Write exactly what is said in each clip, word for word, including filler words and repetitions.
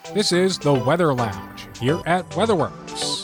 This is the Weather Lounge here at WeatherWorks.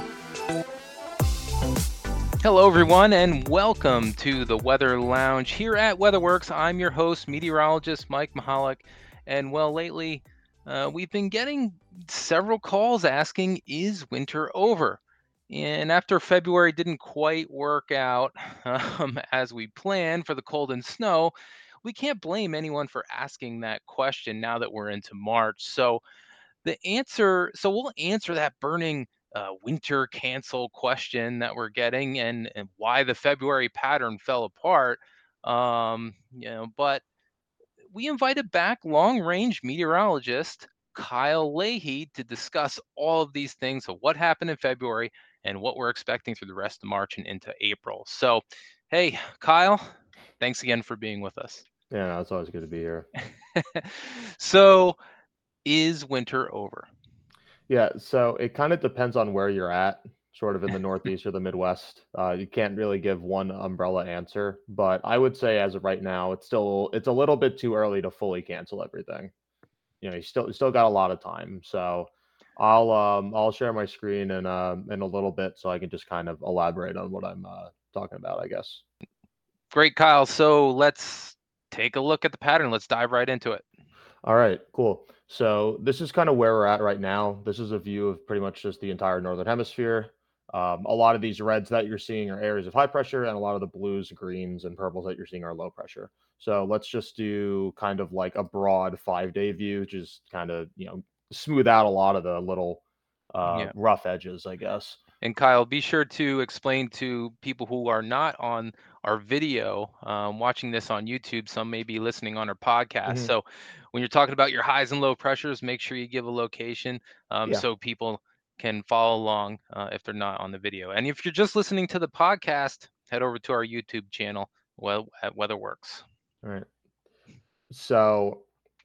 Hello, everyone, and welcome to the Weather Lounge here at WeatherWorks. I'm your host, meteorologist Mike Mahalik, and well, lately uh, we've been getting several calls asking, is winter over? And after February didn't quite work out um, as we planned for the cold and snow, we can't blame anyone for asking that question now that we're into March. So the answer, so we'll answer that burning uh, winter cancel question that we're getting, and, and why the February pattern fell apart. Um, you know, but we invited back long-range meteorologist Kyle Leahy to discuss all of these things of what happened in February and what we're expecting through the rest of March and into April. So, hey, Kyle, thanks again for being with us. Yeah, no, it's always good to be here. So, is winter over? Yeah, so it kind of depends on where you're at, sort of in the Northeast or the Midwest. Uh, you can't really give one umbrella answer, but I would say as of right now, it's still it's a little bit too early to fully cancel everything. You know, you still you still got a lot of time. So I'll um I'll share my screen in um in a little bit so I can just kind of elaborate on what I'm uh, talking about, I guess. Great, Kyle. So let's take a look at the pattern. Let's dive right into it. All right, cool. So this is kind of where we're at right now. This is a view of pretty much just the entire northern hemisphere. Um, a lot of these reds that you're seeing are areas of high pressure, and a lot of the blues, greens, and purples that you're seeing are low pressure. So let's just do kind of like a broad five-day view, just kind of, you know, smooth out a lot of the little uh, Yeah. rough edges, I guess. And Kyle, be sure to explain to people who are not on our video, um, watching this on YouTube, some may be listening on our podcast. Mhm. So when you're talking about your highs and low pressures, make sure you give a location um, Yeah. so people can follow along uh, if they're not on the video. And if you're just listening to the podcast, head over to our YouTube channel, well, at WeatherWorks. All right. So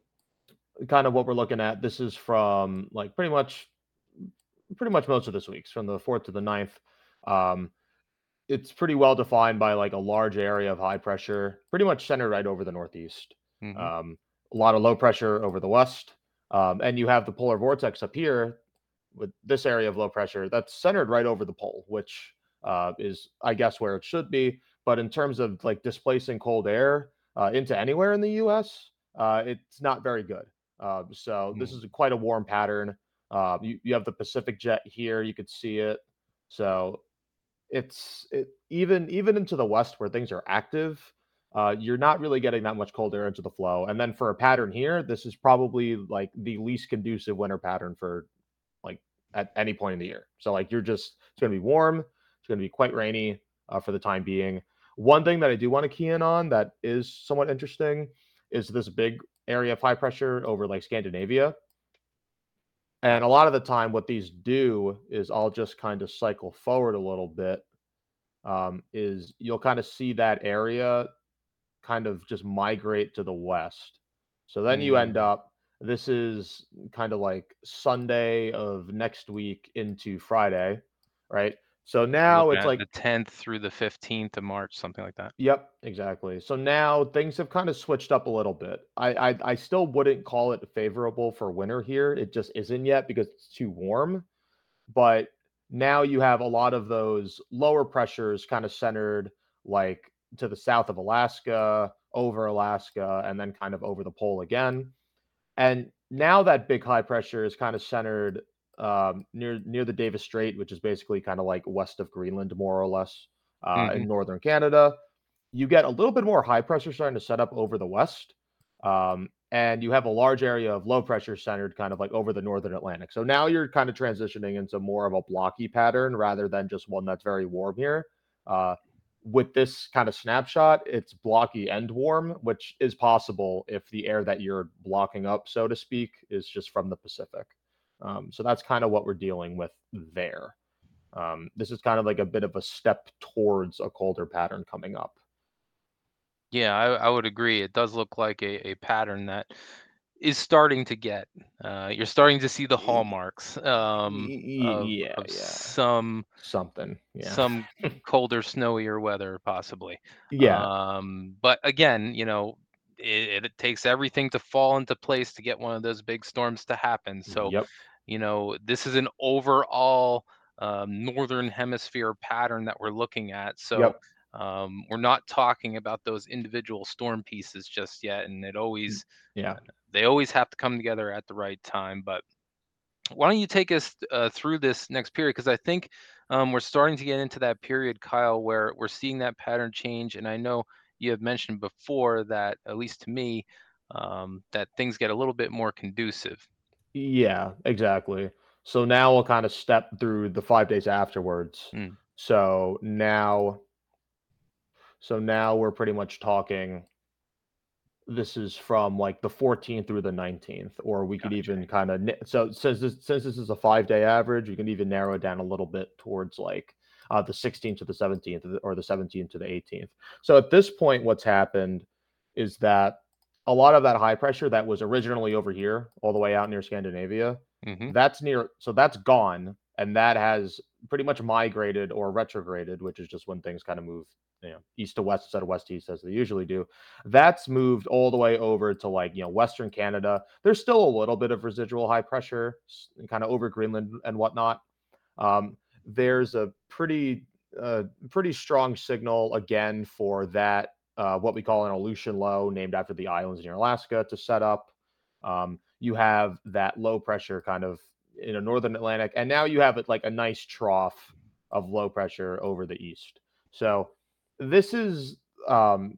kind of what we're looking at, this is from like pretty much pretty much most of this week's from the fourth to the ninth. Um, it's pretty well defined by like a large area of high pressure, pretty much centered right over the northeast. Mm-hmm. Um, a lot of low pressure over the west, um, and you have the polar vortex up here with this area of low pressure that's centered right over the pole, which uh, is, I guess, where it should be. But in terms of like displacing cold air uh, into anywhere in the U S, uh, it's not very good. Uh, so this is quite a warm pattern. Uh, you, you have the Pacific jet here. You could see it. So it's it, even even into the west where things are active, uh, you're not really getting that much cold air into the flow. And then for a pattern here, this is probably like the least conducive winter pattern for like at any point in the year. So like you're just it's going to be warm. It's going to be quite rainy uh, for the time being. One thing that I do want to key in on that is somewhat interesting is this big area of high pressure over like Scandinavia. And a lot of the time, what these do is I'll just kind of cycle forward a little bit. Um, is you'll kind of see that area kind of just migrate to the west. So then you end Mm. up, this is kind of like Sunday of next week into Friday, right? So now Looking it's at like, the tenth through the fifteenth of March, something like that. yep, exactly. So now things have kind of switched up a little bit. I, I I still wouldn't call it favorable for winter here. It just isn't yet because it's too warm. But now you have a lot of those lower pressures kind of centered like to the south of Alaska, over Alaska, and then kind of over the pole again. And now that big high pressure is kind of centered um, near near the Davis Strait, which is basically kind of like west of Greenland, more or less, uh, Mm-hmm. in northern Canada. You get a little bit more high pressure starting to set up over the west. Um, and you have a large area of low pressure centered kind of like over the northern Atlantic. So now you're kind of transitioning into more of a blocky pattern rather than just one that's very warm here. Uh, with this kind of snapshot, it's blocky and warm, which is possible if the air that you're blocking up, so to speak, is just from the Pacific. Um, so that's kind of what we're dealing with there. Um, this is kind of like a bit of a step towards a colder pattern coming up. Yeah, I, I would agree. It does look like a, a pattern that is starting to get. Uh, you're starting to see the hallmarks um, of Yeah, of yeah, some something. Yeah, some colder, snowier weather, possibly. yeah, Um, but again, you know, it, it takes everything to fall into place to get one of those big storms to happen. So, Yep. you know, this is an overall um, northern hemisphere pattern that we're looking at. So Yep. um, we're not talking about those individual storm pieces just yet, and it always Yeah. uh, they always have to come together at the right time. But why don't you take us uh, through this next period? Because I think um, we're starting to get into that period, Kyle, where we're seeing that pattern change. And I know you have mentioned before that, at least to me, um, that things get a little bit more conducive. Yeah, exactly. So now we'll kind of step through the five days afterwards. Mm, So now so now we're pretty much talking this is from like the fourteenth through the nineteenth, or we could gotcha. even kind of so since this since this is a five day average, you can even narrow it down a little bit towards like uh, the sixteenth to the seventeenth, or the seventeenth to the eighteenth. So at this point, what's happened is that a lot of that high pressure that was originally over here, all the way out near Scandinavia, Hmm. that's near, so that's gone, and that has pretty much migrated or retrograded, which is just when things kind of move, you know, east to west instead of west to east as they usually do. That's moved all the way over to like, you know, Western Canada. There's still a little bit of residual high pressure kind of over Greenland and whatnot. Um, there's a pretty, uh, pretty strong signal again for that, uh, what we call an Aleutian low, named after the islands near Alaska, to set up. Um, you have that low pressure kind of in a northern Atlantic, and now you have it like a nice trough of low pressure over the east. So this is um,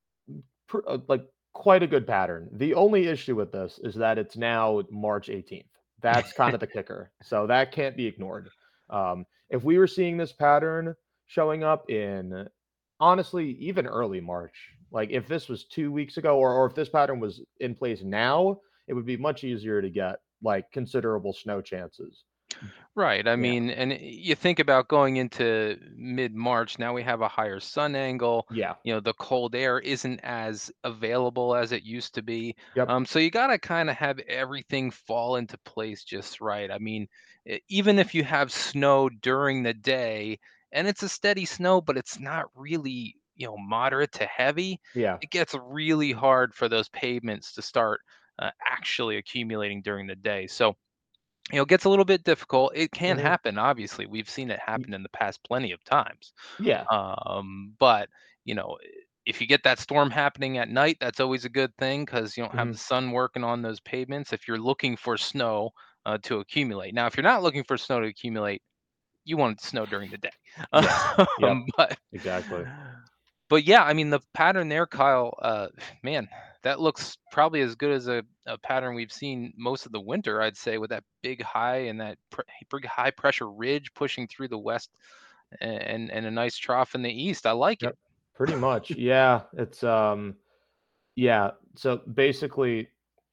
pr- uh, like quite a good pattern. The only issue with this is that it's now March eighteenth. That's kind of the kicker. So that can't be ignored. Um, if we were seeing this pattern showing up in, honestly, even early March, like if this was two weeks ago, or, or if this pattern was in place now, it would be much easier to get like considerable snow chances. Right. I Yeah. mean, and you think about going into mid-March, now we have a higher sun angle. Yeah. You know, the cold air isn't as available as it used to be. Yep. Um, so you got to kind of have everything fall into place just right. I mean, e- even if you have snow during the day and it's a steady snow, but it's not really, you know, moderate to heavy, Yeah. it gets really hard for those pavements to start uh, actually accumulating during the day. So, you know, gets a little bit difficult. It can Hmm. happen, obviously. We've seen it happen in the past plenty of times. Yeah. Um, but, you know, if you get that storm happening at night, that's always a good thing because you don't have Hmm. the sun working on those pavements if you're looking for snow uh, to accumulate. Now, if you're not looking for snow to accumulate, you want it to snow during the day. Yeah. Yep. Um, but Exactly. but yeah, I mean the pattern there, Kyle, uh, man, that looks probably as good as a, a pattern we've seen most of the winter, I'd say, with that big high and that pr- big high pressure ridge pushing through the west and and a nice trough in the east. I like it. Yep. Pretty much. Yeah. It's um yeah. So basically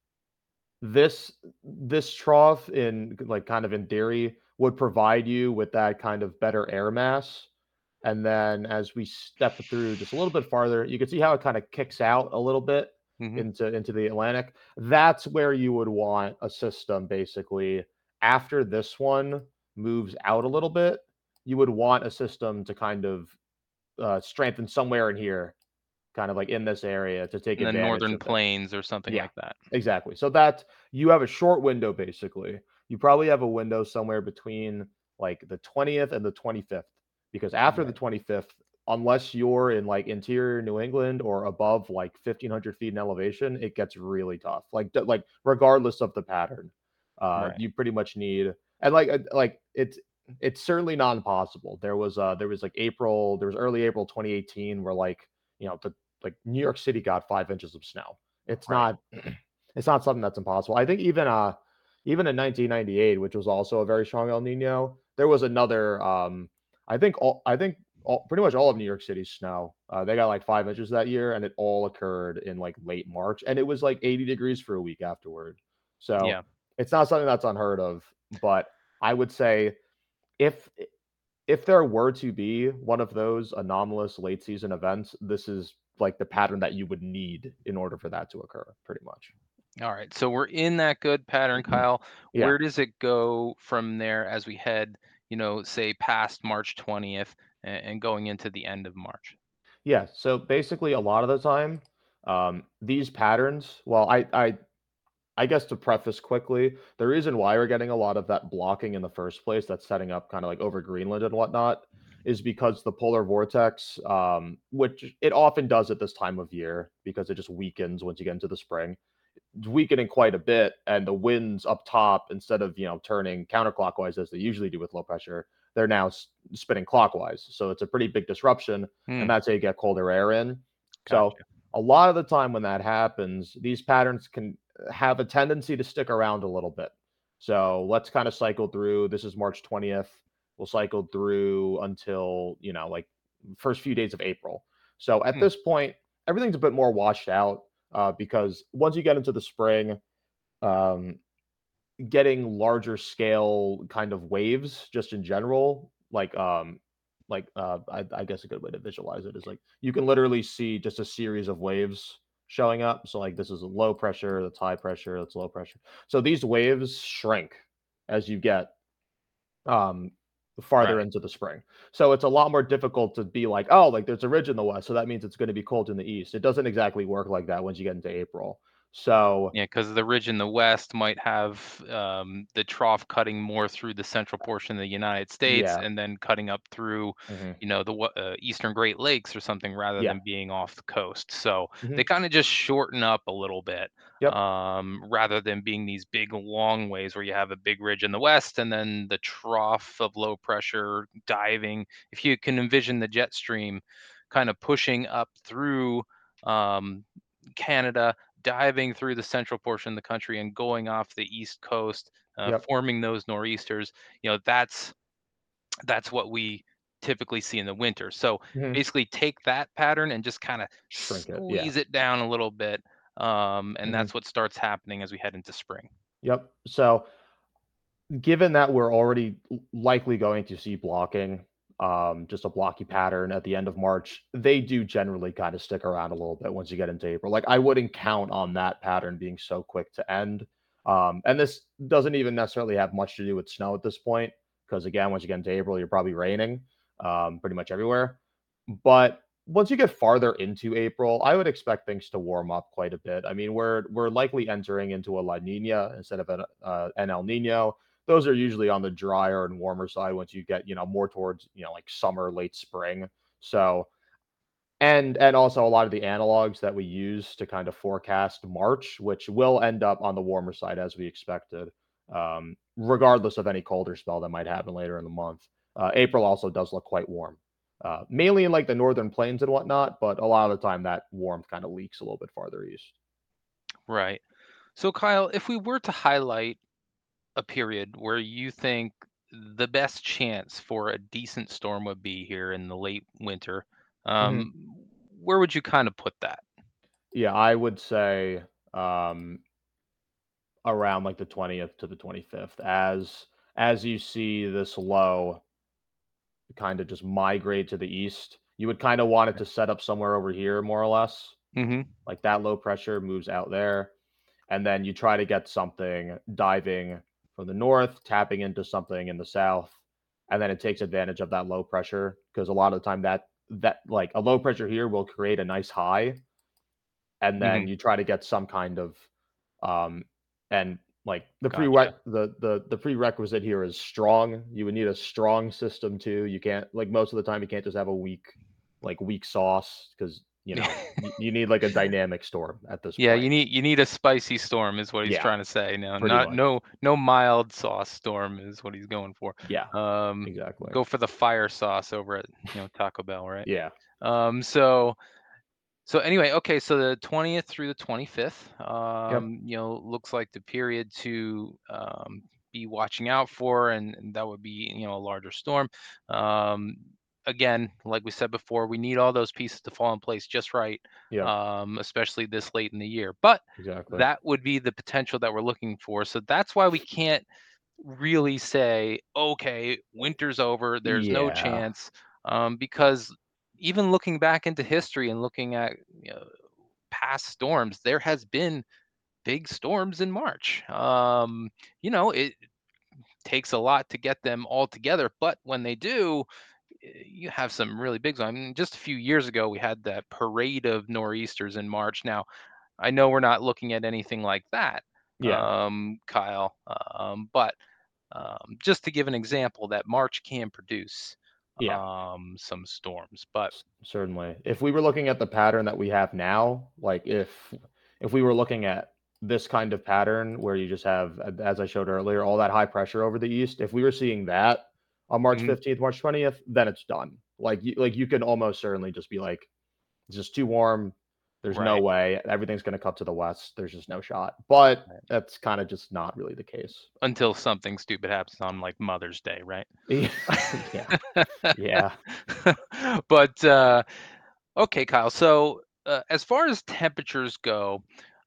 this this trough in like kind of in theory would provide you with that kind of better air mass. And then as we step through just a little bit farther, you can see how it kind of kicks out a little bit Hmm. into into the Atlantic. That's where you would want a system basically after this one moves out a little bit. You would want a system to kind of uh, strengthen somewhere in here, kind of like in this area to take In the advantage northern of that. plains or something Yeah, like that. exactly. So that you have a short window basically. You probably have a window somewhere between like the twentieth and the twenty-fifth, because after the Right. twenty-fifth, unless you're in like interior New England or above like fifteen hundred feet in elevation, it gets really tough. Like d- like regardless of the pattern, uh, Right. you pretty much need, and like uh, like it's it's certainly not impossible. There was uh there was like April, there was early April twenty eighteen where like, you know, the like New York City got five inches of snow. It's Right. not it's not something that's impossible. I think even uh even in nineteen ninety-eight, which was also a very strong El Nino, there was another um I think all I think all, pretty much all of New York City's snow. Uh, they got like five inches that year, and it all occurred in like late March, and it was like eighty degrees for a week afterward. So Yeah. it's not something that's unheard of. But I would say if if there were to be one of those anomalous late season events, this is like the pattern that you would need in order for that to occur, pretty much. All right. So we're in that good pattern, Kyle. Yeah. Where does it go from there as we head, you know, say past March twentieth and, and going into the end of March? Yeah. So basically, a lot of the time, Um, these patterns, well, I I I guess to preface quickly, the reason why we're getting a lot of that blocking in the first place, that's setting up kind of like over Greenland and whatnot, is because the polar vortex, um, which it often does at this time of year because it just weakens once you get into the spring, it's weakening quite a bit, and the winds up top, instead of you know turning counterclockwise as they usually do with low pressure, they're now s- spinning clockwise. So it's a pretty big disruption, and Hmm, that's how you get colder air in. So gotcha. a lot of the time when that happens, these patterns can have a tendency to stick around a little bit. So let's kind of cycle through. This is March twentieth. We'll cycle through until, you know, like first few days of April. So at Hmm, this point, everything's a bit more washed out uh, because once you get into the spring, um, getting larger scale kind of waves just in general, like um, like uh, I, I guess a good way to visualize it is like you can literally see just a series of waves showing up. So like this is a low pressure, that's high pressure, that's low pressure. So these waves shrink as you get um farther right. into the spring. So it's a lot more difficult to be like, oh, like there's a ridge in the west, so that means it's going to be cold in the east. It doesn't exactly work like that once you get into April. So Yeah, because the ridge in the west might have um, the trough cutting more through the central portion of the United States yeah. and then cutting up through, Hmm. you know, the wa- uh, eastern Great Lakes or something rather Yeah. than being off the coast. So Hmm. they kind of just shorten up a little bit Yep. um, rather than being these big long ways where you have a big ridge in the west and then the trough of low pressure diving. If you can envision the jet stream kind of pushing up through um, Canada, diving through the central portion of the country and going off the east coast, uh, Yep. forming those nor'easters. You know, that's that's what we typically see in the winter. So Hmm. basically, take that pattern and just kind of Shrink it. Yeah. squeeze it down a little bit, um, and Hmm. that's what starts happening as we head into spring. Yep. So given that we're already l- likely going to see blocking, um, just a blocky pattern at the end of March, they do generally kind of stick around a little bit once you get into April. Like I wouldn't count on that pattern being so quick to end. Um, and this doesn't even necessarily have much to do with snow at this point, because again, once you get into April, you're probably raining um, pretty much everywhere. But once you get farther into April, I would expect things to warm up quite a bit. I mean, we're we're likely entering into a La Nina instead of an, uh, an El Nino. Those are usually on the drier and warmer side once you get, you know, more towards, you know, like summer, late spring. So, and and also a lot of the analogs that we use to kind of forecast March, which will end up on the warmer side as we expected, um, regardless of any colder spell that might happen later in the month. Uh, April also does look quite warm, uh, mainly in like the northern plains and whatnot, but a lot of the time that warmth kind of leaks a little bit farther east. Right. So, Kyle, if we were to highlight a period where you think the best chance for a decent storm would be here in the late winter, Mhm. um, where would you kind of put that? Yeah, I would say um, around like the twentieth to the twenty-fifth as as you see this low kind of just migrate to the east. You would kind of want it to set up somewhere over here more or less. Hmm. Like that low pressure moves out there, and then you try to get something diving from the north, tapping into something in the south, and then it takes advantage of that low pressure because a lot of the time that that like a low pressure here will create a nice high, and Hmm. then you try to get some kind of um and like the prereq Gotcha. the the the prerequisite here is strong. You would need a strong system too. You can't like most of the time you can't just have a weak like weak sauce because you know you, you need like a dynamic storm at this Yeah, point. you need you need a spicy storm is what he's Yeah, trying to say. No, pretty not much. no no mild sauce storm is what he's going for. Yeah, Um, exactly. go for the fire sauce over at, you know, Taco Bell, right? Yeah. Um, so so anyway, okay, so the twentieth through the twenty-fifth, Yep. um, you know, looks like the period to um, be watching out for, and, and that would be, you know, a larger storm. Um, Again, like we said before, we need all those pieces to fall in place just right, Yep. um, especially this late in the year. But Exactly. that would be the potential that we're looking for. So that's why we can't really say, okay, winter's over, there's no Yeah. chance, um, because even looking back into history and looking at, you know, past storms, there has been big storms in March. Um, you know, it takes a lot to get them all together, but when they do, you have some really big zones. I mean, just a few years ago, we had that parade of nor'easters in March. Now, I know we're not looking at anything like that, Yeah. um, Kyle, um, but um, just to give an example, that March can produce Yeah. um, some storms. But S- Certainly. If we were looking at the pattern that we have now, like if if we were looking at this kind of pattern where you just have, a- as I showed earlier, all that high pressure over the east, if we were seeing that on March mhm, fifteenth, March twentieth, then it's done. Like you, like you can almost certainly just be like, it's just too warm. There's no right, way. Everything's going to cut to the west. There's just no shot. But right, that's kind of just not really the case. until something stupid happens on like Mother's Day, right? Yeah. Yeah. But uh, okay, Kyle. So uh, as far as temperatures go,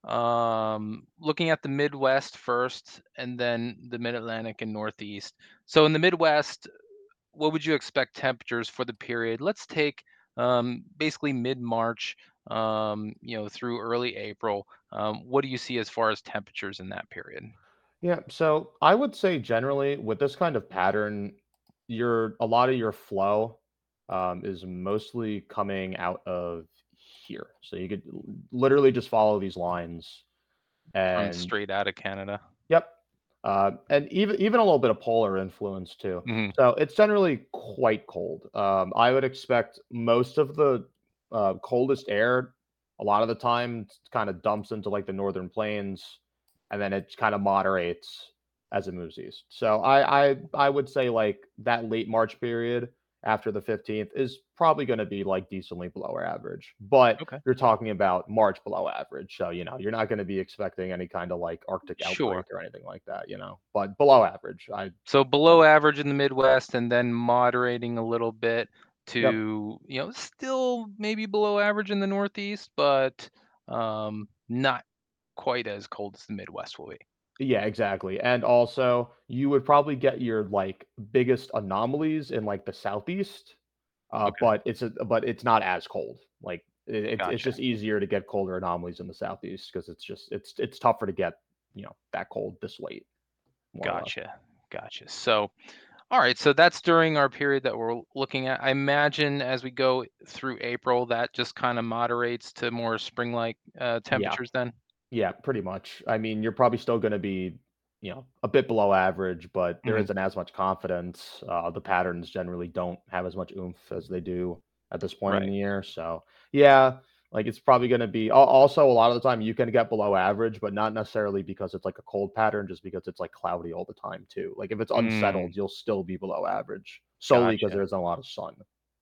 um, looking at the Midwest first, and then the Mid-Atlantic and Northeast. So in the Midwest, what would you expect temperatures for the period? Let's take um, basically mid-March, um, you know, through early April. Um, what do you see as far as temperatures in that period? Yeah, so I would say generally with this kind of pattern, your a lot of your flow um, is mostly coming out of here. So you could l- literally just follow these lines, From and straight out of Canada. yep, uh, and even even a little bit of polar influence too. Hmm. So it's generally quite cold. Um, I would expect most of the uh, coldest air, a lot of the time, kind of dumps into like the northern plains, and then it kind of moderates as it moves east. So I I I would say like that late March period after the fifteenth is probably going to be like decently below our average. But Okay. you're talking about March below average. So, you know, you're not going to be expecting any kind of like Arctic Sure. outbreak or anything like that, you know, but below average. I, So I below average in the Midwest and then moderating a little bit yep. to, you know, still maybe below average in the Northeast, but um, not quite as cold as the Midwest will be. Yeah, exactly. And also, you would probably get your like biggest anomalies in like the southeast, uh, Okay. but it's a, but it's not as cold. Like it, it's it's Gotcha. just easier to get colder anomalies in the southeast because it's just it's it's tougher to get you know that cold this late, more or less. Gotcha. Gotcha. So, all right. So that's during our period that we're looking at. I imagine as we go through April, that just kind of moderates to more spring-like uh, Yeah. temperatures then. Yeah, pretty much. I mean, you're probably still gonna be, you know, a bit below average, but there Hmm. isn't as much confidence. Uh, the patterns generally don't have as much oomph as they do at this point in Right. the year. So, yeah, like it's probably gonna be al also a lot of the time you can get below average, but not necessarily because it's like a cold pattern, just because it's like cloudy all the time too. Like if it's Mm, unsettled, you'll still be below average solely because gotcha. there isn't a lot of sun.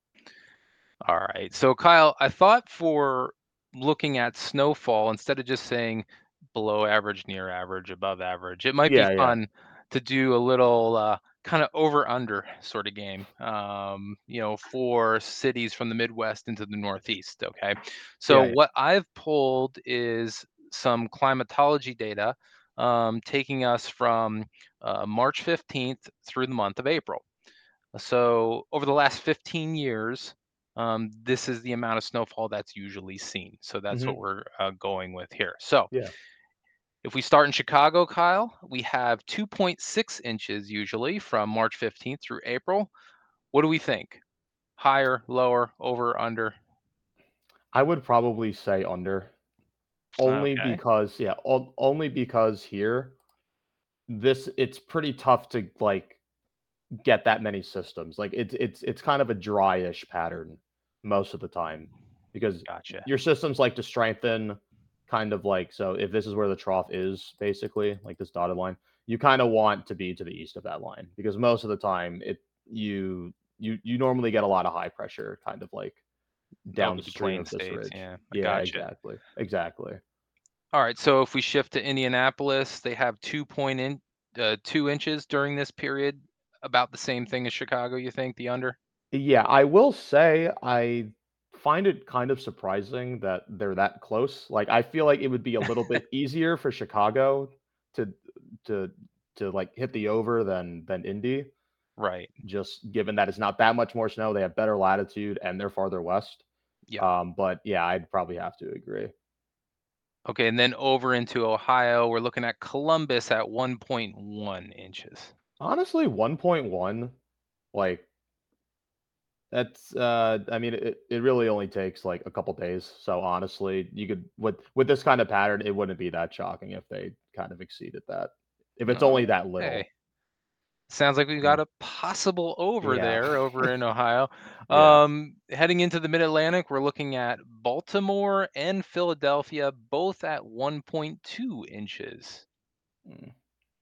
All right. So, Kyle, I thought for looking at snowfall, instead of just saying below average, near average, above average, it might be Yeah, yeah. fun to do a little uh, kind of over under sort of game, um, you know, for cities from the Midwest into the Northeast. Okay. So, Yeah, yeah. what I've pulled is some climatology data um, taking us from uh, March fifteenth through the month of April. So over the last fifteen years, um, this is the amount of snowfall that's usually seen. So that's what Mhm. we're uh, going with here. So Yeah. if we start in Chicago, Kyle, we have two point six inches usually from March fifteenth through April. What do we think? Higher, lower, over, under? I would probably say under. Only Okay. because yeah, on only because here, this it's pretty tough to, like, get that many systems. Like, it's it's it's kind of a dryish pattern most of the time because Gotcha. your systems like to strengthen kind of like so if this is where the trough is, basically, like this dotted line, you kinda want to be to the east of that line because most of the time, it you you you normally get a lot of high pressure kind of, like, Over the downstream Plain of this States. ridge. Yeah, I Yeah, gotcha. exactly. Exactly. All right. So if we shift to Indianapolis, they have two point in, uh, two inches during this period. About the same thing as Chicago, you think, the under? Yeah, I will say I find it kind of surprising that they're that close. Like, I feel like it would be a little bit easier for Chicago to to to like hit the over than than Indy, Right. just given that it's not that much more snow. They have better latitude and they're farther west. Yep. Um, but yeah, I'd probably have to agree. Okay, and then over into Ohio, we're looking at Columbus at one point one inches. Honestly, one point one, like That's, uh, I mean, it it really only takes, like, a couple days, so honestly, you could with with this kind of pattern, it wouldn't be that shocking if they kind of exceeded that. If it's only that Okay. little. Sounds like we Mm. got a possible over Yeah. there over in Ohio. Yeah. Um, heading into the Mid-Atlantic, we're looking at Baltimore and Philadelphia, both at one point two inches. Mm.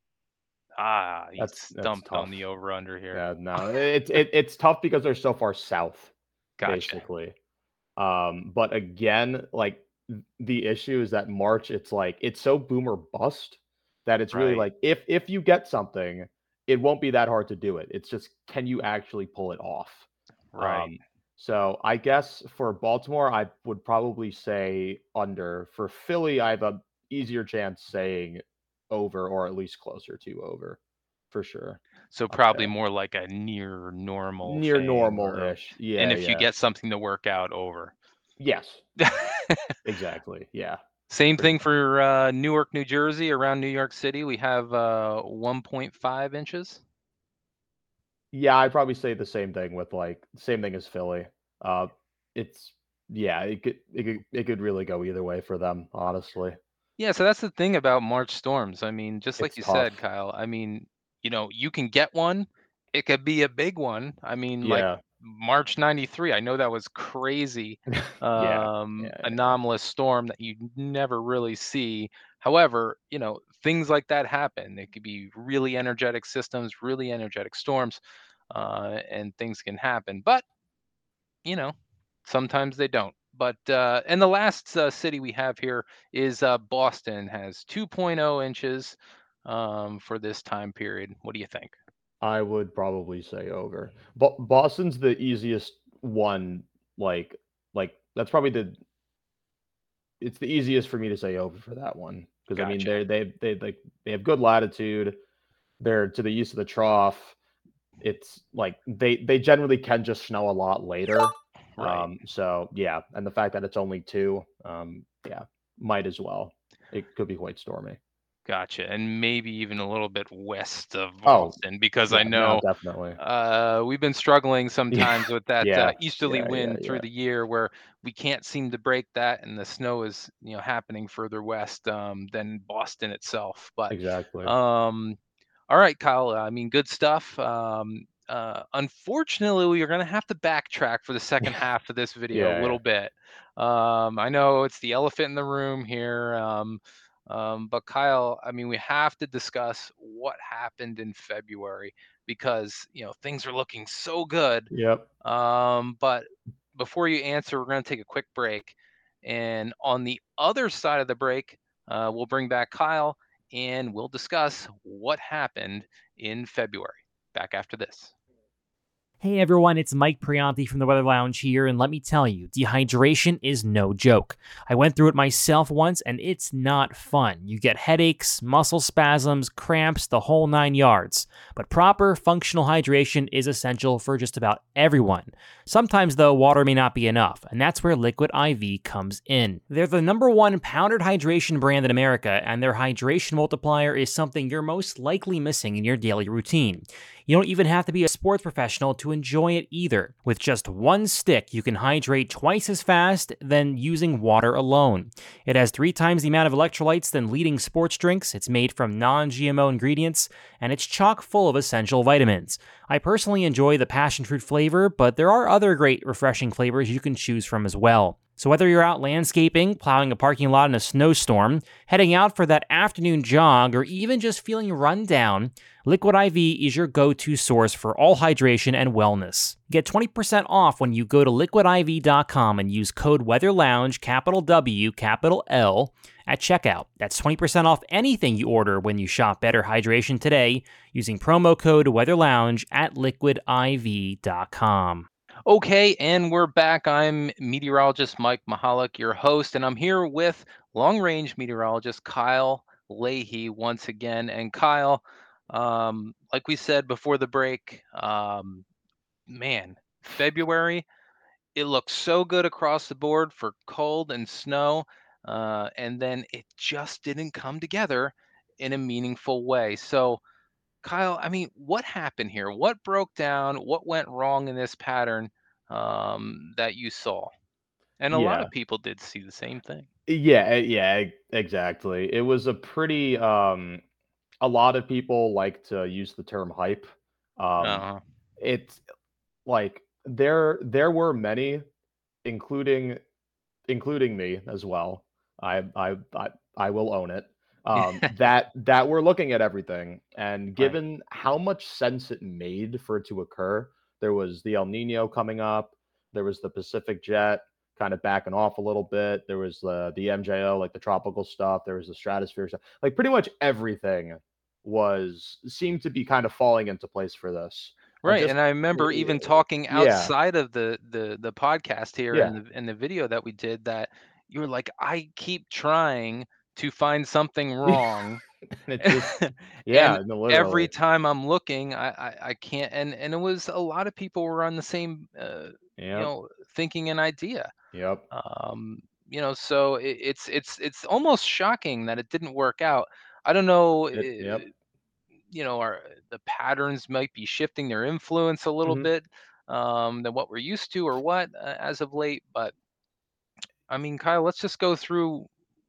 Ah, you That's that's stumped on tough. the over/under here. Yeah, no, it's it it's tough because they're so far south, Gotcha. basically. Um, but again, like, th the issue is that March, it's like it's so boom or bust that it's really Right. like if if you get something, it won't be that hard to do it. It's just, can you actually pull it off? Right. Um, so I guess for Baltimore, I would probably say under. For Philly, I have a easier chance saying over, or at least closer to over, for sure. So I'd probably say. more like a near normal Near thing, or normal-ish. and Yeah, if you yeah. get something to work out, over. Yes, exactly. Yeah, Same pretty thing much. for uh, Newark, New Jersey. Around New York City, we have uh, one point five inches. Yeah, I'd probably say the same thing with, like, same thing as Philly. Uh, it's yeah, it could it could it could really go either way for them, honestly. Yeah, so that's the thing about March storms. I mean, just like It's you said, tough. Kyle, I mean, you know, you can get one. It could be a big one. I mean, like Yeah. March ninety-three, I know that was crazy, Yeah. um, Yeah, yeah. anomalous storm that you never really see. However, you know, things like that happen. It could be really energetic systems, really energetic storms, uh, and things can happen. But you know, sometimes they don't. But uh, and the last uh, city we have here is uh, Boston, has two point oh inches um, for this time period. What do you think? I would probably say over. Bo Boston's the easiest one, like like, that's probably the it's the easiest for me to say over for that one, because I mean, Gotcha. they're they they, like, they have good latitude, they're to the east of the trough. It's like they they generally can just snow a lot later. Right. Um, so yeah, and the fact that it's only two, um, yeah, might as well. It could be quite stormy. Gotcha. And maybe even a little bit west of Oh, Boston, because I yeah, no, know definitely. uh, we've been struggling Yeah, sometimes with that uh, yeah, easterly yeah, yeah, wind through yeah. the year, where we can't seem to break that, and the snow is, you know, happening further west um, than Boston itself. But Exactly. um, all right, Kyle. I mean, good stuff. Um, uh, unfortunately, we are going to have to backtrack for the second half of this video a Yeah, little yeah. bit. Um, I know it's the elephant in the room here, um, um, but Kyle, I mean, we have to discuss what happened in February, because you know things are looking so good. Yep. Um, but before you answer, we're going to take a quick break, and on the other side of the break, uh, we'll bring back Kyle and we'll discuss what happened in February. Back after this. Hey everyone, it's Mike Prianti from the Weather Lounge here, and let me tell you, dehydration is no joke. I went through it myself once, and it's not fun. You get headaches, muscle spasms, cramps, the whole nine yards. But proper functional hydration is essential for just about everyone. Sometimes, though, water may not be enough, and that's where Liquid I V comes in. They're the number one powdered hydration brand in America, and their hydration multiplier is something you're most likely missing in your daily routine. You don't even have to be a sports professional to enjoy it either. With just one stick, you can hydrate twice as fast than using water alone. It has three times the amount of electrolytes than leading sports drinks, it's made from non-G M O ingredients, and it's chock full of essential vitamins. I personally enjoy the passion fruit flavor, but there are other great refreshing flavors you can choose from as well. So whether you're out landscaping, plowing a parking lot in a snowstorm, heading out for that afternoon jog, or even just feeling run down, Liquid I V is your go-to source for all hydration and wellness. Get twenty percent off when you go to liquid I V dot com and use code WeatherLounge, capital W, capital L, at checkout. That's twenty percent off anything you order when you shop Better Hydration today using promo code WeatherLounge at liquid I V dot com. Okay, and we're back. I'm meteorologist Mike Mahalik, your host, and I'm here with long-range meteorologist Kyle Leahy once again. And Kyle, um, like we said before the break, um, man, February, it looks so good across the board for cold and snow, uh, and then it just didn't come together in a meaningful way. So, Kyle, I mean, what happened here? What broke down? What went wrong in this pattern? um, that you saw. And a lot Yeah. of people did see the same thing. Yeah, e yeah, e exactly. It was a pretty, um a lot of people like to use the term hype. Um, Uh-huh. it's like there there were many, including including me as well. I I I I will own it. Um, that that we're looking at everything, and Right. given how much sense it made for it to occur, there was the El Nino coming up, there was the Pacific Jet kind of backing off a little bit, there was the the M J O, like the tropical stuff, there was the stratosphere stuff. Like pretty much everything was seemed to be kind of falling into place for this. And Right, just and I remember y- even talking yeah, outside of the the the podcast here and yeah, the in the video that we did that you were like, "I keep trying to find something and wrong, it just and yeah, no, every literally. time I'm looking, I I, I can't." And and it was a lot of people were on the same, uh, you Yep, know, thinking an idea. yep. Um, you know, so it, it's it's it's almost shocking that it didn't work out. I don't know. It eh, yep. you know, our the patterns might be shifting their influence a little Mhm. bit um, than what we're used to or what uh, as of late. But I mean, Kyle, let's just go through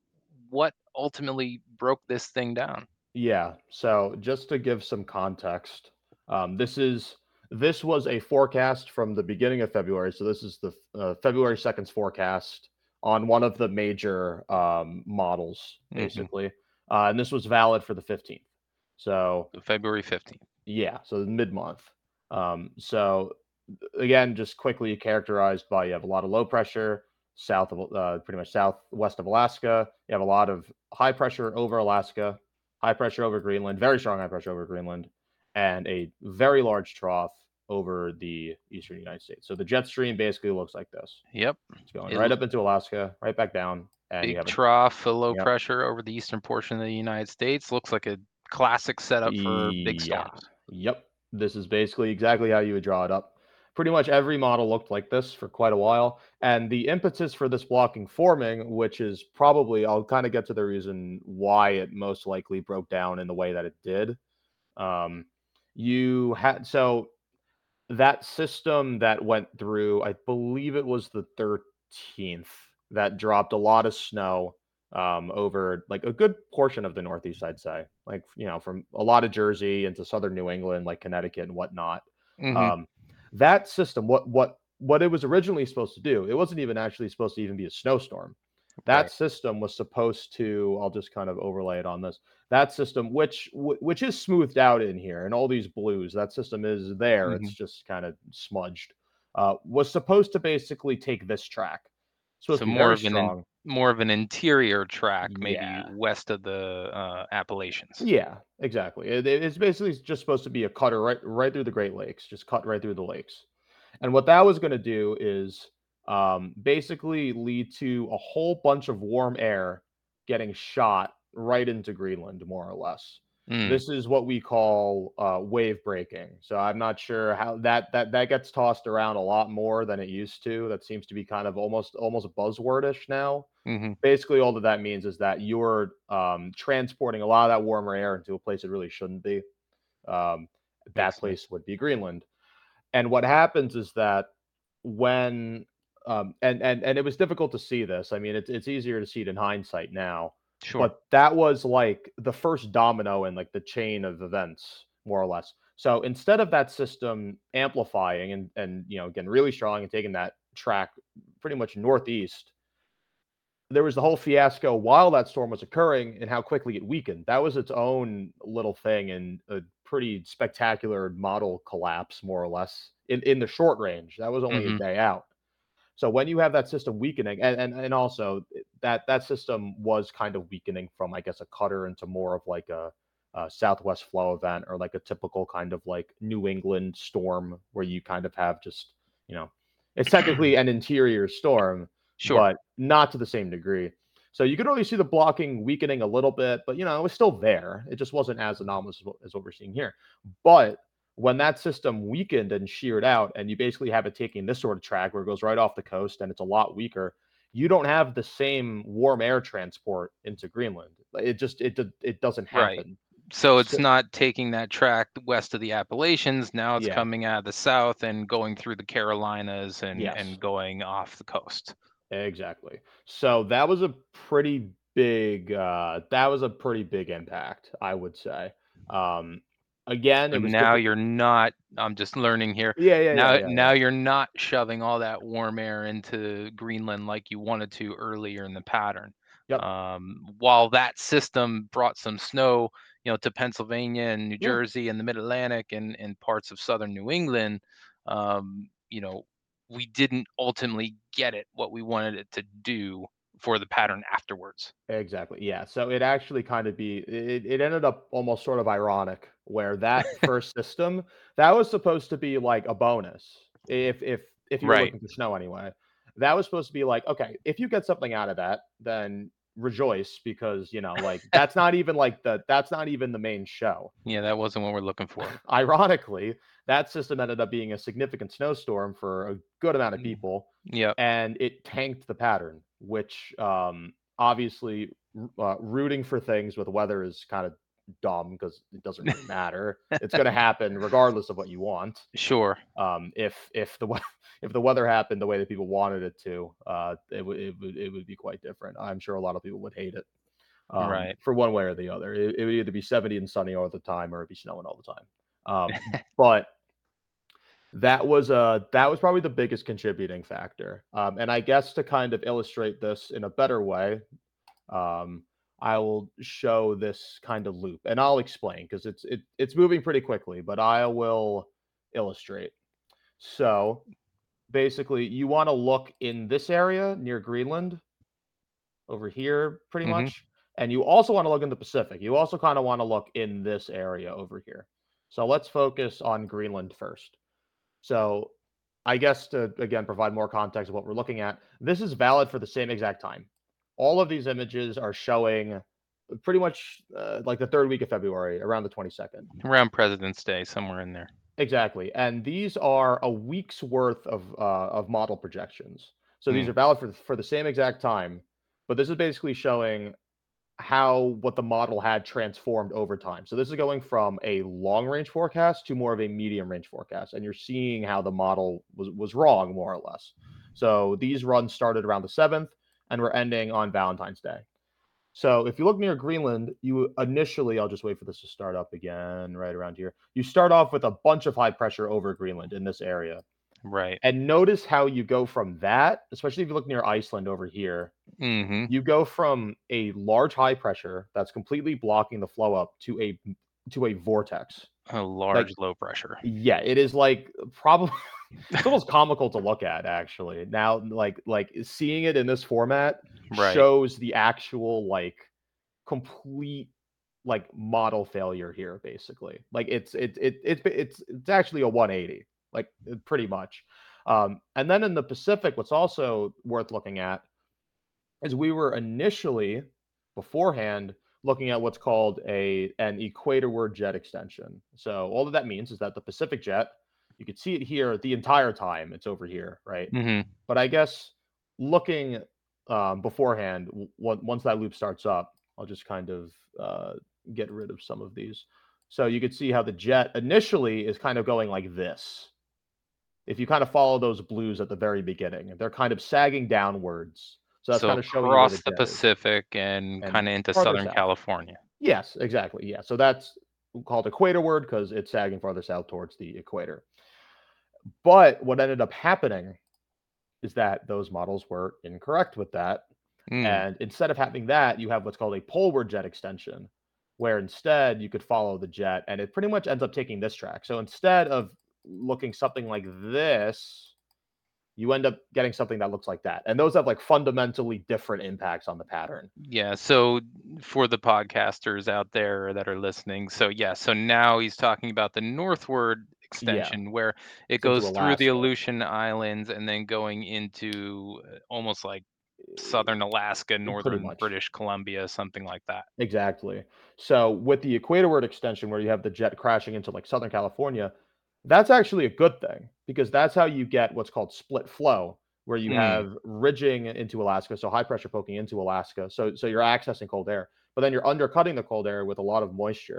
what ultimately broke this thing down. Yeah, so just to give some context, um, this is this was a forecast from the beginning of February, so this is the uh, February second's forecast on one of the major, um, models, Hmm. basically, uh, and this was valid for the fifteenth. So, February fifteenth. yeah, so mid-month. Um, so again, just quickly characterized by you have a lot of low pressure south of uh, pretty much southwest of Alaska. You have a lot of high pressure over Alaska, high pressure over Greenland, very strong high pressure over Greenland, and a very large trough over the eastern United States. So the jet stream basically looks like this. Yep. It's going It right l- up into Alaska, right back down, and you big have a trough of low yep, pressure over the eastern portion of the United States. Looks like a classic setup for big yeah, storms. yep. This is basically exactly how you would draw it up. Pretty much every model looked like this for quite a while. And the impetus for this blocking forming, which is probably, I'll kind of get to the reason why it most likely broke down in the way that it did. Um, you had, so that system that went through, I believe it was the thirteenth, that dropped a lot of snow um, over like a good portion of the Northeast, I'd say. Like, you know, from a lot of Jersey into southern New England, like Connecticut and whatnot. Hmm. Um, that system, what what what it was originally supposed to do, it wasn't even actually supposed to even be a snowstorm. That Right. system was supposed to, I'll just kind of overlay it on this. That system, which wh- which is smoothed out in here, and all these blues, that system is there. Hmm. It's just kind of smudged. Uh, was supposed to basically take this track. Supposed So to be more very of an in, strong. more of an interior track, maybe Yeah, west of the uh, Appalachians. yeah, exactly. It, it- it's basically just supposed to be a cutter right right through the Great Lakes, just cut right through the lakes. And what that was going to do is um, basically lead to a whole bunch of warm air getting shot right into Greenland, more or less. Mm. This is what we call uh, wave breaking. So I'm not sure how that that that gets tossed around a lot more than it used to. That seems to be kind of almost almost buzzwordish now. Hmm. Basically, all that that means is that you're um, transporting a lot of that warmer air into a place it really shouldn't be. Um, that Makes sense. place would be Greenland. And what happens is that when um, and and and it was difficult to see this. I mean, it's it's easier to see it in hindsight now, Sure. but that was like the first domino in like the chain of events, more or less. So instead of that system amplifying and and you know getting really strong and taking that track pretty much northeast, there was the whole fiasco while that storm was occurring and how quickly it weakened. That was its own little thing and a pretty spectacular model collapse, more or less, in, in the short range. That was only a Hmm. day out. So when you have that system weakening, and, and and also that that system was kind of weakening from, I guess, a cutter into more of like a, a southwest flow event or like a typical kind of like New England storm where you kind of have just you know it's technically an interior storm, Sure. but not to the same degree. So you could only see the blocking weakening a little bit, but you know it was still there. It just wasn't as anomalous as what, as what we're seeing here. But when that system weakened and sheared out, and you basically have it taking this sort of track where it goes right off the coast and it's a lot weaker, you don't have the same warm air transport into Greenland. It just it it doesn't Right. happen. So it's So, not taking that track west of the Appalachians. Now it's yeah, coming out of the south and going through the Carolinas and yes, and going off the coast. exactly. So that was a pretty big uh that was a pretty big impact, I would say. Um again, So it was now different. you're not, I'm just learning here. Yeah, yeah, yeah, Now yeah, now yeah. you're not shoving all that warm air into Greenland like you wanted to earlier in the pattern. Yep. Um, while that system brought some snow, you know, to Pennsylvania and New Yeah. Jersey and the Mid-Atlantic and, and parts of southern New England, um, you know, we didn't ultimately get it what we wanted it to do for the pattern afterwards. Exactly. Yeah. So it actually kind of be it, it ended up almost sort of ironic where that first system that was supposed to be like a bonus if if if you were Right. looking for snow anyway. That was supposed to be like, okay, if you get something out of that, then rejoice because you know, like that's not even like the that's not even the main show. Yeah, that wasn't what we're looking for. Ironically, that system ended up being a significant snowstorm for a good amount of Mm. people, Yep. and it tanked the pattern, which um, obviously r- uh, rooting for things with weather is kind of dumb because it doesn't really matter. It's going to happen regardless of what you want. Sure. Um, if if the we- if the weather happened the way that people wanted it to, uh, it would it would it would be quite different. I'm sure a lot of people would hate it um, Right. for one way or the other. It, it would either be seventy and sunny all the time, or it'd be snowing all the time. Um, but that was uh that was probably the biggest contributing factor. Um, and I guess to kind of illustrate this in a better way, um, I will show this kind of loop, and I'll explain because it's it, it's moving pretty quickly, but I will illustrate. So basically, you want to look in this area near Greenland over here, pretty Hmm. much, and you also want to look in the Pacific. You also kind of want to look in this area over here. So let's focus on Greenland first. So I guess to again provide more context of what we're looking at, this is valid for the same exact time. All of these images are showing pretty much uh, like the third week of February, around the twenty-second. Around President's Day, somewhere in there. Exactly, and these are a week's worth of uh, of model projections. So these Mm. are valid for for the same exact time, but this is basically showing how what the model had transformed over time. So this is going from a long range forecast to more of a medium range forecast, and you're seeing how the model was was wrong more or less. So these runs started around the seventh and we're ending on Valentine's Day. So if you look near Greenland, you initially, I'll just wait for this to start up again right around here. You start off with a bunch of high pressure over Greenland in this area. Right. And notice how you go from that, especially if you look near Iceland over here, Hmm. you go from a large high pressure that's completely blocking the flow up to a to a vortex. A Like, large low pressure. yeah, it is like probably it's almost comical to look at actually. Now, like like seeing it in this format Right. shows the actual like complete like model failure here, basically. Like it's it, it it's it's it's actually a one eighty, like pretty much. Um, and then in the Pacific, what's also worth looking at is we were initially beforehand looking at what's called a an equatorward jet extension. So all that that means is that the Pacific jet, you could see it here the entire time it's over here, right? Hmm. But I guess looking um, beforehand, w- on- once that loop starts up, I'll just kind of uh, get rid of some of these. So you could see how the jet initially is kind of going like this. If you kind of follow those blues at the very beginning, they're kind of sagging downwards. So that's So kind of showing you where the across the jet is. Pacific and And kind of into farther Southern south. California. Yes, exactly. Yeah. So that's called equatorward because it's sagging farther south towards the equator. But what ended up happening is that those models were incorrect with that. Mm. And instead of having that, you have what's called a poleward jet extension, where instead you could follow the jet and it pretty much ends up taking this track. So instead of looking something like this, you end up getting something that looks like that. And those have like fundamentally different impacts on the pattern. Yeah. So for the podcasters out there that are listening, so yeah, so now he's talking about the northward Yeah. extension where it It's into goes through the Alaska. Aleutian Islands and then going into uh, almost like southern Alaska, Pretty northern much. British Columbia, something like that. Exactly. So with the equatorward extension where you have the jet crashing into like Southern California, that's actually a good thing because that's how you get what's called split flow, where you Mm. have ridging into Alaska, so high pressure poking into Alaska. So so you're accessing cold air, but then you're undercutting the cold air with a lot of moisture.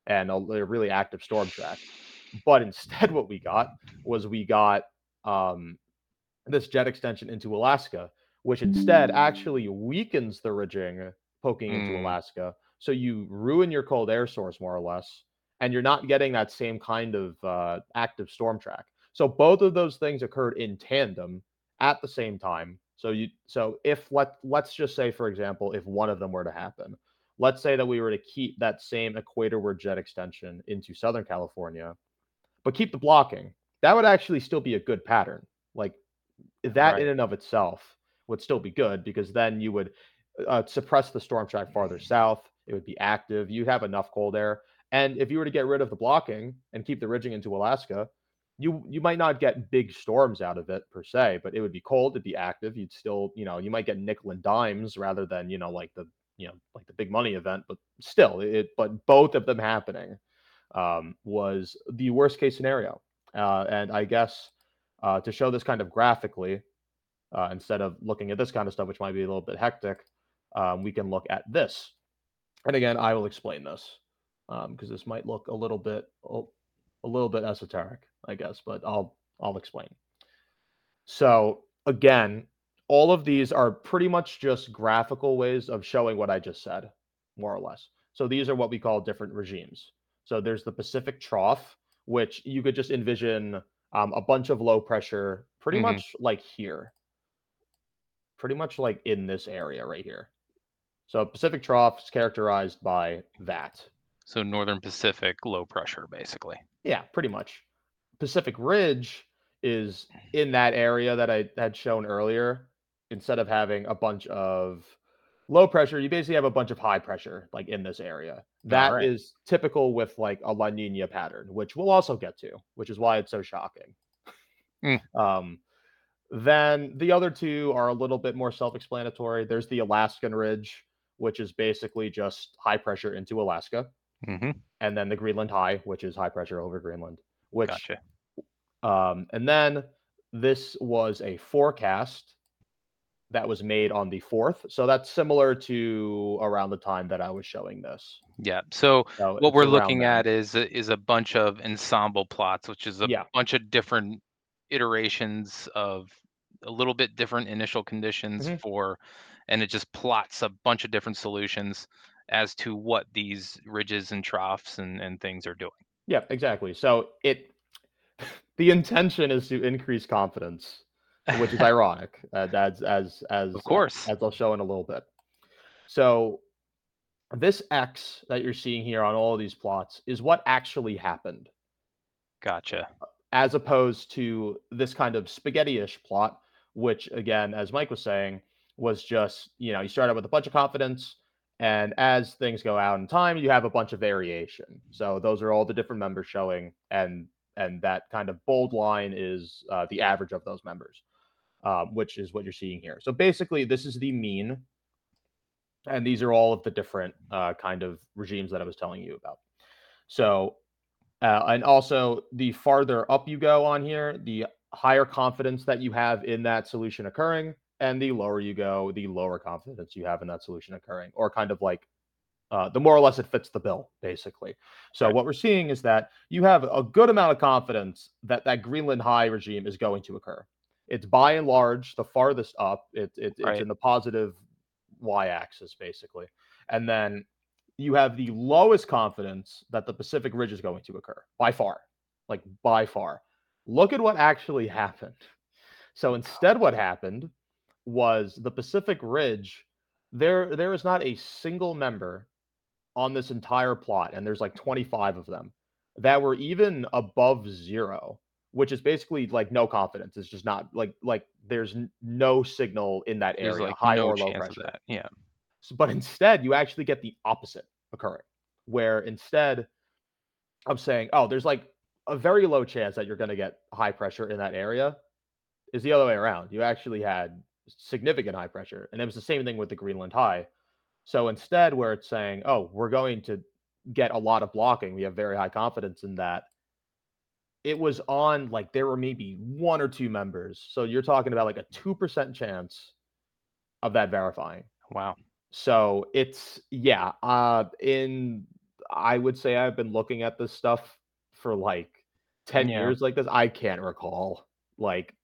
and a, a really active storm track. But instead, what we got was we got um, this jet extension into Alaska, which instead actually weakens the ridging poking into Mm, Alaska. So you ruin your cold air source more or less, and you're not getting that same kind of uh, active storm track. So both of those things occurred in tandem at the same time. So you so if let let's just say, for example, if one of them were to happen, let's say that we were to keep that same equatorward jet extension into Southern California, but keep the blocking, that would actually still be a good pattern. Like that in right. and of itself would still be good because then you would uh, suppress the storm track farther south. It would be active. You'd have enough cold air. And if you were to get rid of the blocking and keep the ridging into Alaska, you you might not get big storms out of it per se, but it would be cold, it'd be active. You'd still, you know, you might get nickel and dimes rather than, you know, like the, you know, like the big money event, but still it, but both of them happening um, was the worst case scenario. Uh, and I guess uh, to show this kind of graphically, uh, instead of looking at this kind of stuff, which might be a little bit hectic, um, we can look at this. And again, I will explain this because um, this might look a little bit a little bit esoteric, I guess, but I'll I'll explain. So again, all of these are pretty much just graphical ways of showing what I just said, more or less. So these are what we call different regimes. So there's the Pacific Trough, which you could just envision um, a bunch of low pressure, pretty hmm much like here, pretty much like in this area right here. So Pacific Trough is characterized by that. So Northern Pacific low pressure, basically. Yeah, pretty much. Pacific Ridge is in that area that I had shown earlier. Instead of having a bunch of low pressure, you basically have a bunch of high pressure, like in this area. All That right. is typical with like a La Nina pattern, which we'll also get to, which is why it's so shocking. Mm. Um, then the other two are a little bit more self-explanatory. There's the Alaskan Ridge, which is basically just high pressure into Alaska, hmm and then the Greenland High, which is high pressure over Greenland. Which, Gotcha. um, and then this was a forecast that was made on the fourth. So that's similar to around the time that I was showing this. Yeah. So So what it's we're around looking then. at is a, is a bunch of ensemble plots, which is a Yeah. bunch of different iterations of a little bit different initial conditions hmm for, and it just plots a bunch of different solutions as to what these ridges and troughs and, and things are doing. Yeah, exactly. So it the intention is to increase confidence, which is ironic, uh, as as Of as uh, course. as I'll show in a little bit. So this X that you're seeing here on all of these plots is what actually happened, Gotcha. as opposed to this kind of spaghetti-ish plot, which again, as Mike was saying, was just, you know, you start out with a bunch of confidence, and as things go out in time, you have a bunch of variation. So those are all the different members showing, and and that kind of bold line is uh, the average of those members, um, which is what you're seeing here. So basically, this is the mean, and these are all of the different uh, kind of regimes that I was telling you about. So uh, and also, the farther up you go on here, the higher confidence that you have in that solution occurring, and the lower you go, the lower confidence you have in that solution occurring, or kind of like uh, the more or less it fits the bill, basically. So Right. what we're seeing is that you have a good amount of confidence that that Greenland High regime is going to occur. It's by and large the farthest up. It, it, it's Right. in the positive y-axis, basically, and then you have the lowest confidence that the Pacific Ridge is going to occur by far, like by far. Look at what actually happened. So instead, what happened was the Pacific Ridge. There, there is not a single member on this entire plot, and there's like twenty-five of them that were even above zero, which is basically like no confidence. It's just not like like there's n- no signal in that There's area, like high no or low chance of pressure. that. Yeah. So, but instead, you actually get the opposite occurring, where instead of saying, "Oh, there's like a very low chance that you're going to get high pressure in that area," is the other way around. You actually had significant high pressure, and it was the same thing with the Greenland High. So instead, where it's saying, "Oh, we're going to get a lot of blocking," we have very high confidence in that. It was on like there were maybe one or two members, so you're talking about like a two percent chance of that verifying. Wow. So it's yeah, uh, in I would say I've been looking at this stuff for like ten Yeah. years like this. I can't recall like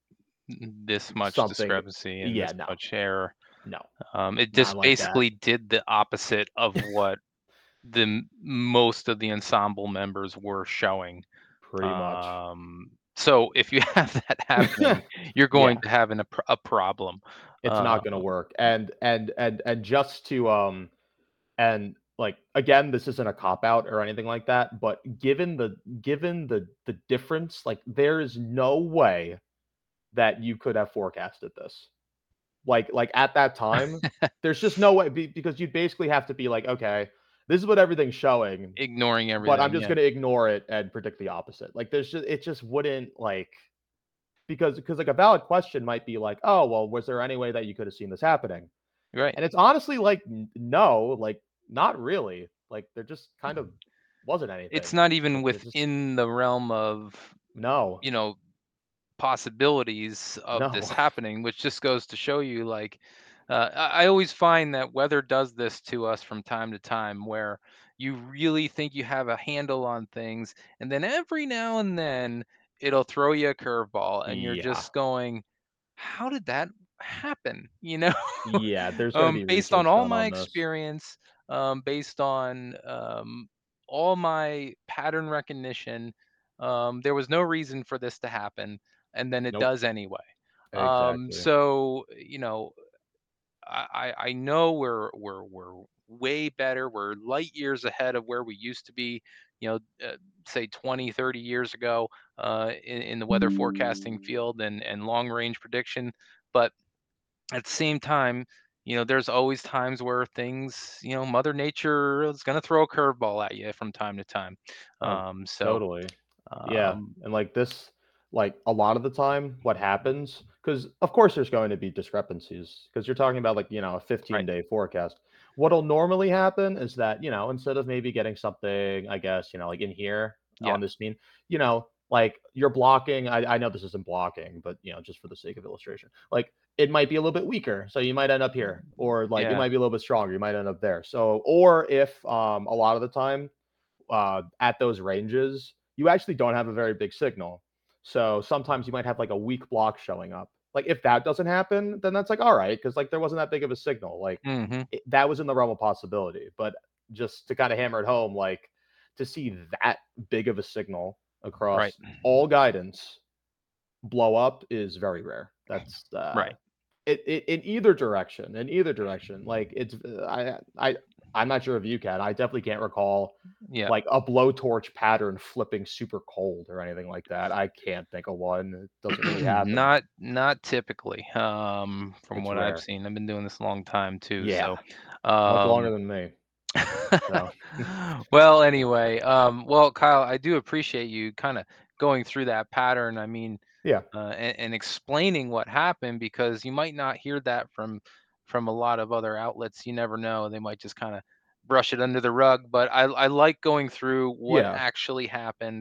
This much something. discrepancy and Yeah, this no, much error. no, Um, it not just like that. basically did the opposite of what the m- most of the ensemble members were showing. Pretty much. Um, so if you have that happening, you're Yeah, going to have an, a, pr- a problem. it's Uh, not gonna work. And and and and just to um and like again, this isn't a cop out or anything like that, but given the given the the difference, like there is no way that you could have forecasted this. Like like at that time, there's just no way be, because you'd basically have to be like, okay, this is what everything's showing, ignoring but I'm everything. just Yeah. gonna ignore it and predict the opposite. Like there's just it just wouldn't like because because like a valid question might be like, oh well, was there any way that you could have seen this happening? Right. And it's honestly like n- no, like not really. Like there just kind of wasn't anything. It's not even Like, there's just within the realm of, no, you know, possibilities of this no. happening, which just goes to show you like uh, I I always find that weather does this to us from time to time where you really think you have a handle on things and then every now and then it'll throw you a curveball and you're Yeah. just going, how did that happen? You know, Yeah, there's gonna um, be based on research all done my on this. experience, um, based on um, all my pattern recognition, um, there was no reason for this to happen, and then it Nope. does anyway. Um, Exactly. so you know, I, I I know we're we're we're way better. We're light years ahead of where we used to be. You know, uh, say twenty, thirty years ago uh, in, in the weather forecasting field and and long range prediction, but at the same time, you know, there's always times where things, you know, Mother Nature is going to throw a curveball at you from time to time. Oh, Um, so, totally. Yeah, um, and like this, like a lot of the time, what happens? Because of course there's going to be discrepancies because you're talking about like you know a right. fifteen day forecast. What'll normally happen is that you know instead of maybe getting something, I guess you know like in here Yeah. on this mean, you know like you're blocking. I, I know this isn't blocking, but you know just for the sake of illustration, like it might be a little bit weaker, so you might end up here, or like it Yeah. might be a little bit stronger, you might end up there. So, or if um a lot of the time uh, at those ranges, you actually don't have a very big signal. So sometimes you might have like a weak block showing up. Like if that doesn't happen, then that's like all right because like there wasn't that big of a signal. Like Hmm. it, that was in the realm of possibility. But just to kind of hammer it home, like to see that big of a signal Right. across all guidance blow up is very rare. That's uh, Right. it, it in either direction. In either direction, like it's uh, I I I'm not sure if you can. I definitely can't recall Yeah. like a blowtorch pattern flipping super cold or anything like that. I can't think of one. It doesn't really happen. Not not typically, um, from It's what I've rare. seen. I've been doing this a long time too. Yeah, So, much longer um, than me. So well, anyway, um, well, Kyle, I do appreciate you kind of going through that pattern. I mean, yeah, uh, and, and explaining what happened because you might not hear that from from a lot of other outlets. You never know; they might just kind of brush it under the rug. But I, I like going through what yeah, actually happened,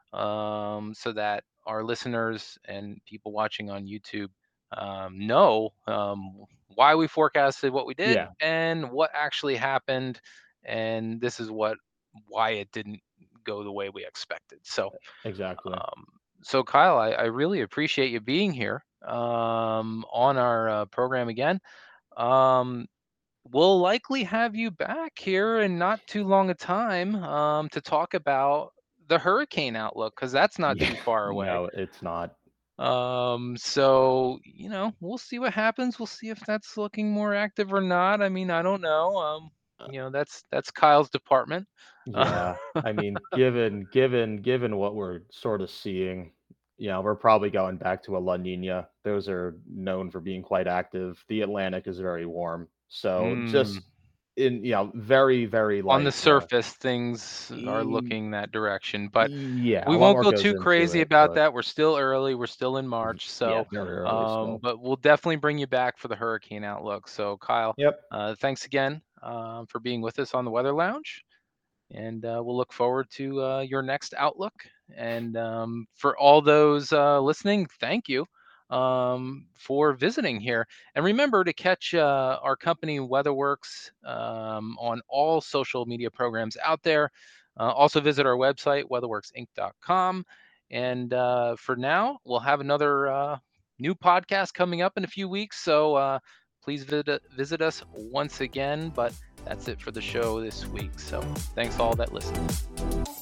um, so that our listeners and people watching on YouTube um, know um, why we forecasted what we did yeah, and what actually happened, and this is what why it didn't go the way we expected. So. exactly. Um, so Kyle, I, I really appreciate you being here um, on our uh, program again. Um, we'll likely have you back here in not too long a time um, to talk about the hurricane outlook because that's not Yeah, too far away. no, it's not. Um, so you know, we'll see what happens. We'll see if that's looking more active or not. I mean, I don't know. Um, Uh, you know, that's that's Kyle's department. Yeah, I mean, given given given what we're sort of seeing, you know, we're probably going back to a La Nina. Those are known for being quite active. The Atlantic is very warm, so Mm. just in you know, very very On the like uh, surface, things are e- looking that direction, but yeah, a we lot won't more go goes too into crazy it, about but that. We're still early. We're still in y- March, yeah, so very early um, still. but we'll definitely bring you back for the hurricane outlook. So, Kyle, Yep. uh, thanks again uh, for being with us on the Weather Lounge, and uh, we'll look forward to uh, your next outlook. And um, for all those uh, listening, thank you. um, for visiting here. And remember to catch uh, our company WeatherWorks um, on all social media programs out there. Uh, also visit our website, weatherworks inc dot com. And uh, for now, we'll have another uh, new podcast coming up in a few weeks. So uh, please visit, visit us once again. But that's it for the show this week. So thanks to all that listened.